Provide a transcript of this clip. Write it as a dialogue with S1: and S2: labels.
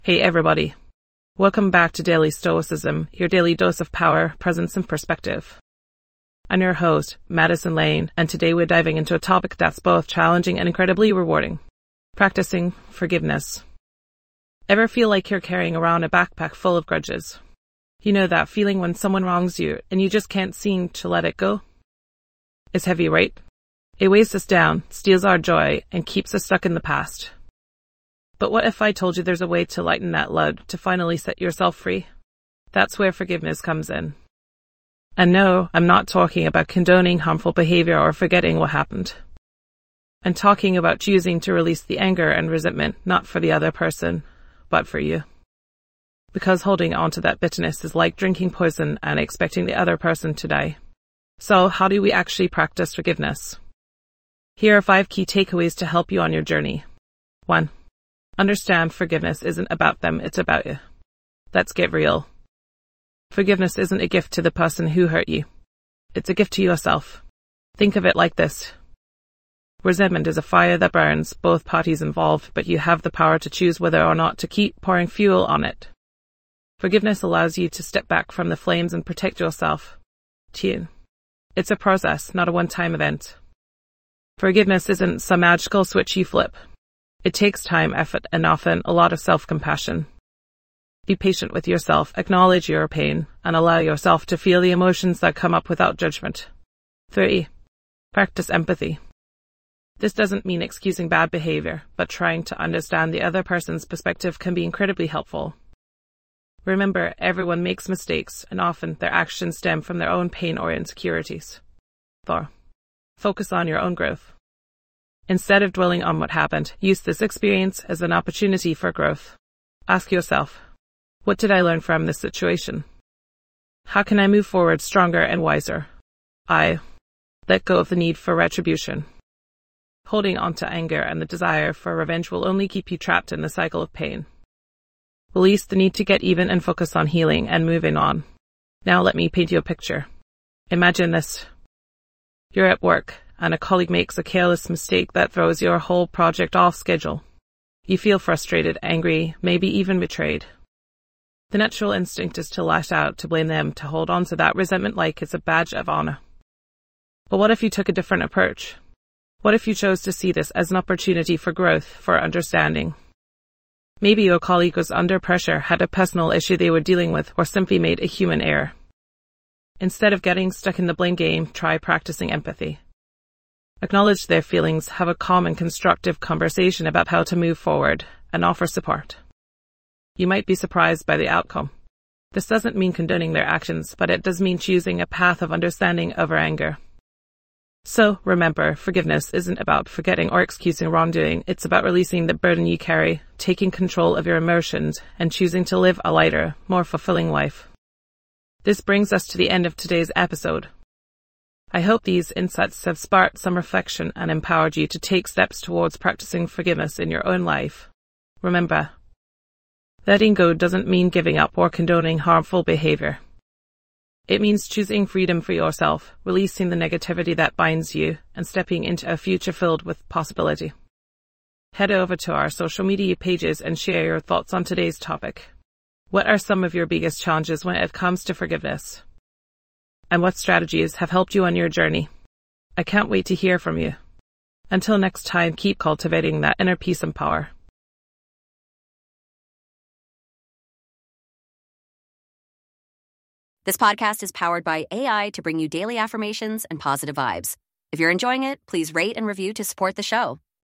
S1: Hey everybody. Welcome back to Daily Stoicism, your daily dose of power, presence, and perspective. I'm your host, Madison Lane, and today we're diving into a topic that's both challenging and incredibly rewarding. Practicing forgiveness. Ever feel like you're carrying around a backpack full of grudges? You know that feeling when someone wrongs you and you just can't seem to let it go? It's heavy, right? It weighs us down, steals our joy, and keeps us stuck in the past. But what if I told you there's a way to lighten that load, to finally set yourself free? That's where forgiveness comes in. And no, I'm not talking about condoning harmful behavior or forgetting what happened. I'm talking about choosing to release the anger and resentment, not for the other person, but for you. Because holding on to that bitterness is like drinking poison and expecting the other person to die. So how do we actually practice forgiveness? Here are 5 key takeaways to help you on your journey. 1. Understand forgiveness isn't about them, it's about you. Let's get real. Forgiveness isn't a gift to the person who hurt you. It's a gift to yourself. Think of it like this. Resentment is a fire that burns, both parties involved, but you have the power to choose whether or not to keep pouring fuel on it. Forgiveness allows you to step back from the flames and protect yourself. 2. It's a process, not a one-time event. Forgiveness isn't some magical switch you flip. It takes time, effort, and often a lot of self-compassion. Be patient with yourself, acknowledge your pain, and allow yourself to feel the emotions that come up without judgment. 3. Practice empathy. This doesn't mean excusing bad behavior, but trying to understand the other person's perspective can be incredibly helpful. Remember, everyone makes mistakes, and often their actions stem from their own pain or insecurities. 4. Focus on your own growth. Instead of dwelling on what happened, use this experience as an opportunity for growth. Ask yourself, what did I learn from this situation? How can I move forward stronger and wiser? Let go of the need for retribution. Holding on to anger and the desire for revenge will only keep you trapped in the cycle of pain. Release the need to get even and focus on healing and moving on. Now let me paint you a picture. Imagine this. You're at work, and a colleague makes a careless mistake that throws your whole project off schedule. You feel frustrated, angry, maybe even betrayed. The natural instinct is to lash out, to blame them, to hold on to that resentment like it's a badge of honor. But what if you took a different approach? What if you chose to see this as an opportunity for growth, for understanding? Maybe your colleague was under pressure, had a personal issue they were dealing with, or simply made a human error. Instead of getting stuck in the blame game, try practicing empathy. Acknowledge their feelings, have a calm and constructive conversation about how to move forward, and offer support. You might be surprised by the outcome. This doesn't mean condoning their actions, but it does mean choosing a path of understanding over anger. So, remember, forgiveness isn't about forgetting or excusing wrongdoing, it's about releasing the burden you carry, taking control of your emotions, and choosing to live a lighter, more fulfilling life. This brings us to the end of today's episode. I hope these insights have sparked some reflection and empowered you to take steps towards practicing forgiveness in your own life. Remember, letting go doesn't mean giving up or condoning harmful behavior. It means choosing freedom for yourself, releasing the negativity that binds you, and stepping into a future filled with possibility. Head over to our social media pages and share your thoughts on today's topic. What are some of your biggest challenges when it comes to forgiveness? And what strategies have helped you on your journey? I can't wait to hear from you. Until next time, keep cultivating that inner peace and power.
S2: This podcast is powered by AI to bring you daily affirmations and positive vibes. If you're enjoying it, please rate and review to support the show.